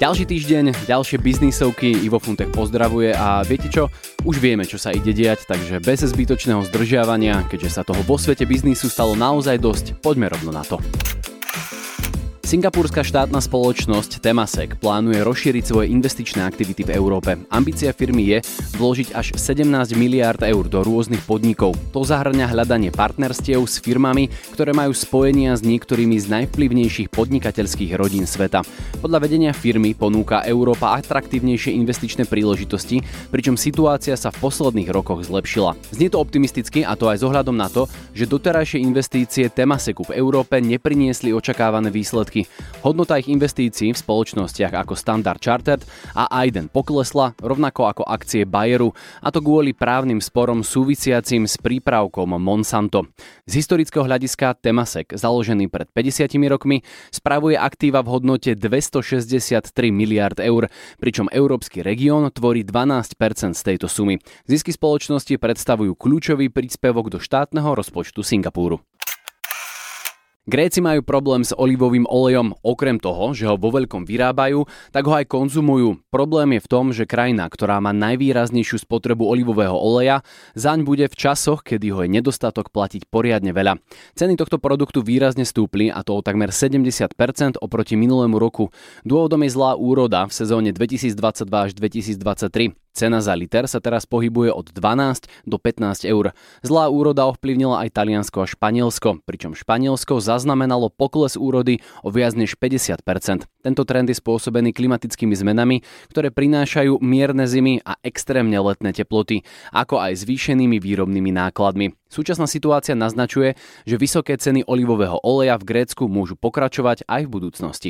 Ďalší týždeň, ďalšie biznisovky, Ivo Funtech pozdravuje a viete čo? Už vieme, čo sa ide diať, takže bez zbytočného zdržiavania, keďže sa toho vo svete biznisu stalo naozaj dosť, poďme rovno na to. Singapúrska štátna spoločnosť Temasek plánuje rozšíriť svoje investičné aktivity v Európe. Ambícia firmy je vložiť až 17 miliárd eur do rôznych podnikov. To zahŕňa hľadanie partnerstiev s firmami, ktoré majú spojenia s niektorými z najvplyvnejších podnikateľských rodín sveta. Podľa vedenia firmy ponúka Európa atraktívnejšie investičné príležitosti, pričom situácia sa v posledných rokoch zlepšila. Znie to optimisticky, a to aj s ohľadom na to, že doterajšie investície Temaseku v Európe nepriniesli očakávané výsledky. Hodnota ich investícií v spoločnostiach ako Standard Chartered a Aiden poklesla, rovnako ako akcie Bayeru, a to kvôli právnym sporom súvisiacim s prípravkom Monsanto. Z historického hľadiska Temasek, založený pred 50 rokmi, spravuje aktíva v hodnote 263 miliárd eur, pričom európsky región tvorí 12% z tejto sumy. Zisky spoločnosti predstavujú kľúčový príspevok do štátneho rozpočtu Singapúru. Gréci majú problém s olivovým olejom. Okrem toho, že ho vo veľkom vyrábajú, tak ho aj konzumujú. Problém je v tom, že krajina, ktorá má najvýraznejšiu spotrebu olivového oleja, zaň bude v časoch, kedy ho je nedostatok, platiť poriadne veľa. Ceny tohto produktu výrazne stúpli, a to o takmer 70% oproti minulému roku. Dôvodom je zlá úroda v sezóne 2022 až 2023. Cena za liter sa teraz pohybuje od 12 do 15 eur. Zlá úroda ovplyvnila aj Taliansko a Španielsko, pričom Španielsko zaznamenalo pokles úrody o viac než 50%. Tento trend je spôsobený klimatickými zmenami, ktoré prinášajú mierne zimy a extrémne letné teploty, ako aj zvýšenými výrobnými nákladmi. Súčasná situácia naznačuje, že vysoké ceny olivového oleja v Grécku môžu pokračovať aj v budúcnosti.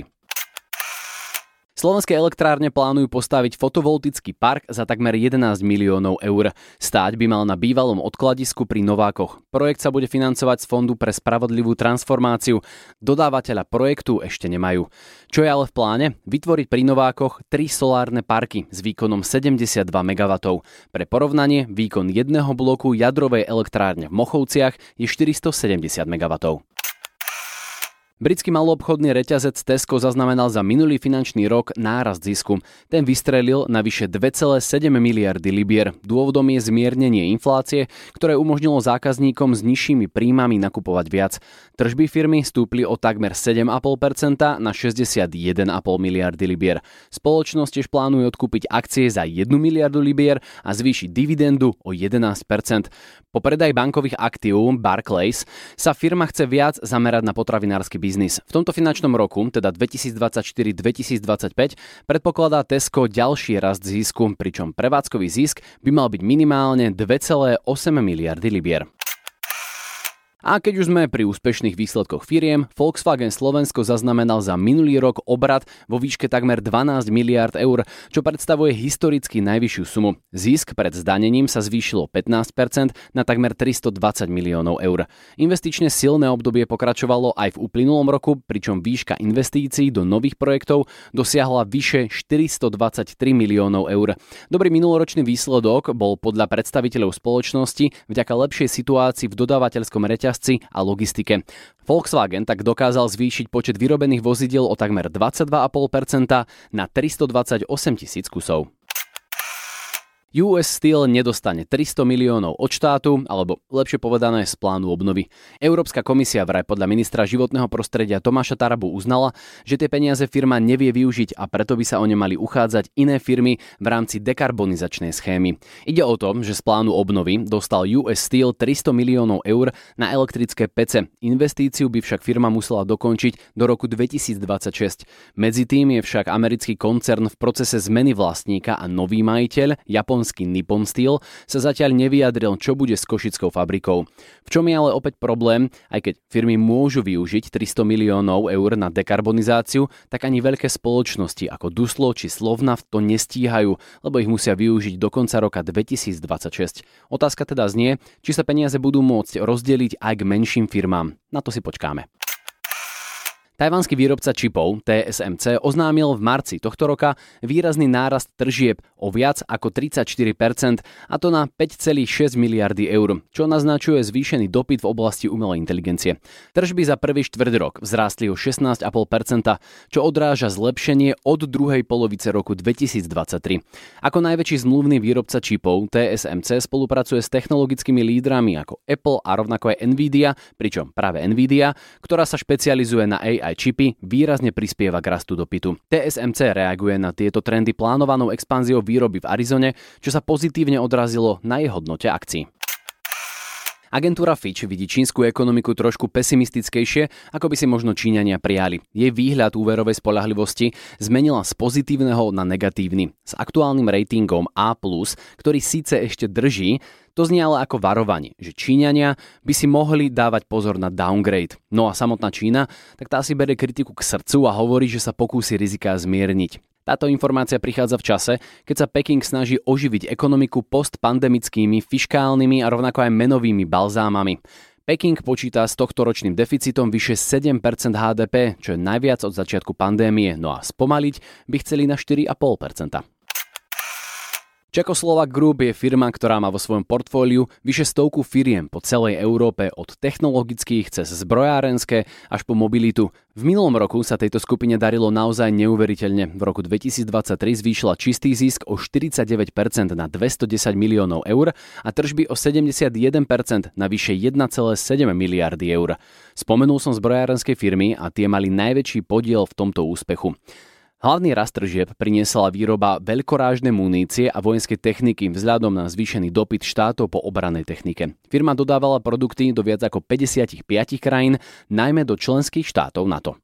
Slovenské elektrárne plánujú postaviť fotovoltický park za takmer 11 miliónov eur. Stáť by mal na bývalom odkladisku pri Novákoch. Projekt sa bude financovať z Fondu pre spravodlivú transformáciu. Dodávateľa projektu ešte nemajú. Čo je ale v pláne? Vytvoriť pri Novákoch 3 solárne parky s výkonom 72 MW. Pre porovnanie, výkon jedného bloku jadrovej elektrárne v Mochovciach je 470 MW. Britský maloobchodný reťazec Tesco zaznamenal za minulý finančný rok nárast zisku. Ten vystrelil na vyše 2,7 miliardy libier. Dôvodom je zmiernenie inflácie, ktoré umožnilo zákazníkom s nižšími príjmami nakupovať viac. Tržby firmy stúpli o takmer 7,5% na 61,5 miliardy libier. Spoločnosť tiež plánuje odkúpiť akcie za 1 miliardu libier a zvýšiť dividendu o 11%. Po predaji bankových aktív Barclays sa firma chce viac zamerať na potravinársky biznis. V tomto finančnom roku, teda 2024-2025, predpokladá Tesco ďalší rast zisku, pričom prevádzkový zisk by mal byť minimálne 2,8 miliardy libier. A keď už sme pri úspešných výsledkoch firiem, Volkswagen Slovensko zaznamenal za minulý rok obrat vo výške takmer 12 miliárd eur, čo predstavuje historicky najvyššiu sumu. Zisk pred zdanením sa zvýšilo 15% na takmer 320 miliónov eur. Investične silné obdobie pokračovalo aj v uplynulom roku, pričom výška investícií do nových projektov dosiahla vyše 423 miliónov eur. Dobrý minuloročný výsledok bol podľa predstaviteľov spoločnosti vďaka lepšej situácii v dodávateľskom reťazci a logistike. Volkswagen tak dokázal zvýšiť počet vyrobených vozidiel o takmer 22,5% na 328 000 kusov. US Steel nedostane 300 miliónov od štátu, alebo lepšie povedané z plánu obnovy. Európska komisia vraj podľa ministra životného prostredia Tomáša Tarabu uznala, že tie peniaze firma nevie využiť a preto by sa o ne mali uchádzať iné firmy v rámci dekarbonizačnej schémy. Ide o to, že z plánu obnovy dostal US Steel 300 miliónov eur na elektrické pece. Investíciu by však firma musela dokončiť do roku 2026. Medzi tým je však americký koncern v procese zmeny vlastníka a nový majiteľ, japonský Nippon Steel, sa zatiaľ nevyjadril, čo bude s košickou fabrikou. V čom je ale opäť problém, aj keď firmy môžu využiť 300 miliónov eur na dekarbonizáciu, tak ani veľké spoločnosti ako Duslo či Slovnaft to nestíhajú, lebo ich musia využiť do konca roka 2026. Otázka teda znie, či sa peniaze budú môcť rozdeliť aj k menším firmám. Na to si počkáme. Tajvanský výrobca čipov TSMC oznámil v marci tohto roka výrazný nárast tržieb o viac ako 34%, a to na 5,6 miliardy eur, čo naznačuje zvýšený dopyt v oblasti umelej inteligencie. Tržby za prvý štvrťrok vzrástli o 16,5%, čo odráža zlepšenie od druhej polovice roku 2023. Ako najväčší zmluvný výrobca čipov TSMC spolupracuje s technologickými lídrami ako Apple a rovnako aj Nvidia, pričom práve Nvidia, ktorá sa špecializuje na AI čipy, výrazne prispieva k rastu dopytu. TSMC reaguje na tieto trendy plánovanou expanziou výroby v Arizone, čo sa pozitívne odrazilo na jej hodnote akcií. Agentúra Fitch vidí čínsku ekonomiku trošku pesimistickejšie, ako by si možno Číňania prijali. Jej výhľad úverovej spoľahlivosti zmenila z pozitívneho na negatívny. S aktuálnym ratingom A+, ktorý síce ešte drží, to znie ale ako varovanie, že Číňania by si mohli dávať pozor na downgrade. No a samotná Čína, tak tá si berie kritiku k srdcu a hovorí, že sa pokúsi riziká zmierniť. Táto informácia prichádza v čase, keď sa Peking snaží oživiť ekonomiku postpandemickými, fiškálnymi a rovnako aj menovými balzámami. Peking počíta s tohtoročným deficitom vyše 7% HDP, čo je najviac od začiatku pandémie, no a spomaliť by chceli na 4,5%. Czechoslovak Group je firma, ktorá má vo svojom portfóliu vyše 100 firiem po celej Európe, od technologických cez zbrojárenské až po mobilitu. V minulom roku sa tejto skupine darilo naozaj neuveriteľne. V roku 2023 zvýšila čistý zisk o 49% na 210 miliónov eur a tržby o 71% na vyše 1,7 miliardy eur. Spomenul som zbrojárenské firmy a tie mali najväčší podiel v tomto úspechu. Hlavný rast tržieb priniesla výroba veľkorážnej munície a vojenskej techniky vzhľadom na zvýšený dopyt štátov po obrannej technike. Firma dodávala produkty do viac ako 55 krajín, najmä do členských štátov NATO.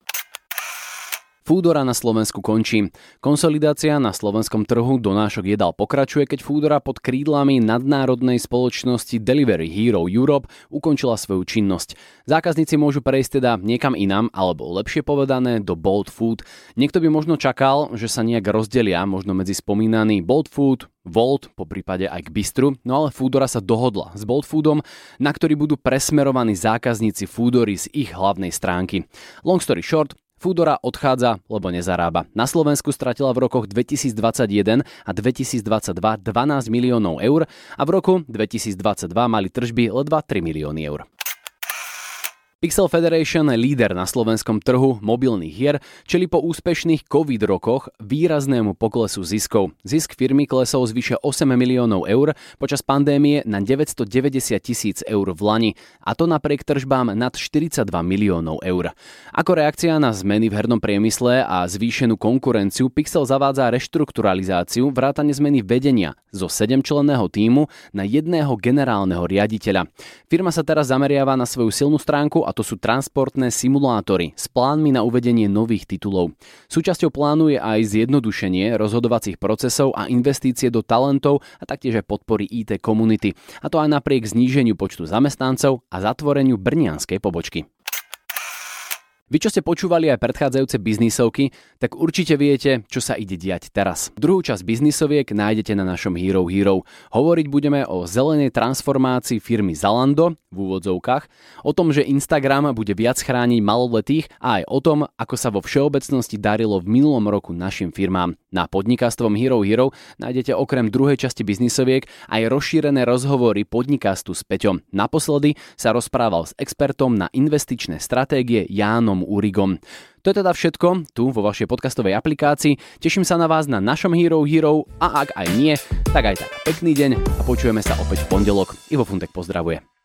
Foodora na Slovensku končí. Konsolidácia na slovenskom trhu donášok jedál pokračuje, keď Foodora pod krídlami nadnárodnej spoločnosti Delivery Hero Europe ukončila svoju činnosť. Zákazníci môžu prejsť teda niekam inam, alebo lepšie povedané do Bolt Food. Niekto by možno čakal, že sa nejak rozdelia možno medzi spomínaný Bolt Food, Volt, po prípade aj k Bistru, no ale Foodora sa dohodla s Bolt Foodom, na ktorý budú presmerovaní zákazníci Foodory z ich hlavnej stránky. Long story short, Foodora odchádza, lebo nezarába. Na Slovensku stratila v rokoch 2021 a 2022 12 miliónov eur a v roku 2022 mali tržby ledva 3 milióny eur. Pixel Federation, líder na slovenskom trhu mobilných hier, čeli po úspešných COVID rokoch výraznému poklesu ziskov. Zisk firmy klesol z vyše 8 miliónov eur počas pandémie na 990 000 eur v lani, a to napriek tržbám nad 42 miliónov eur. Ako reakcia na zmeny v hernom priemysle a zvýšenú konkurenciu Pixel zavádza reštrukturalizáciu vrátane zmeny vedenia zo 7-členného tímu na jedného generálneho riaditeľa. Firma sa teraz zameriava na svoju silnú stránku, a to sú transportné simulátory s plánmi na uvedenie nových titulov. Súčasťou plánu je aj zjednodušenie rozhodovacích procesov a investície do talentov a taktiež aj podpory IT komunity. A to aj napriek zníženiu počtu zamestnancov a zatvoreniu brnianskej pobočky. Vy, čo ste počúvali aj predchádzajúce biznisovky, tak určite viete, čo sa ide diať teraz. Druhú časť biznisoviek nájdete na našom Hero Hero. Hovoriť budeme o zelenej transformácii firmy Zalando, v úvodzovkách, o tom, že Instagram bude viac chrániť maloletých a aj o tom, ako sa vo všeobecnosti darilo v minulom roku našim firmám. Na podnikastvom Hero Hero nájdete okrem druhej časti biznisoviek aj rozšírené rozhovory podnikastu s Peťom. Naposledy sa rozprával s expertom na investičné stratégie Jánom Urigom. To je teda všetko tu vo vašej podcastovej aplikácii. Teším sa na vás na našom Hero Hero a ak aj nie, tak aj tak pekný deň a počujeme sa opäť v pondelok. Ivo Funtek pozdravuje.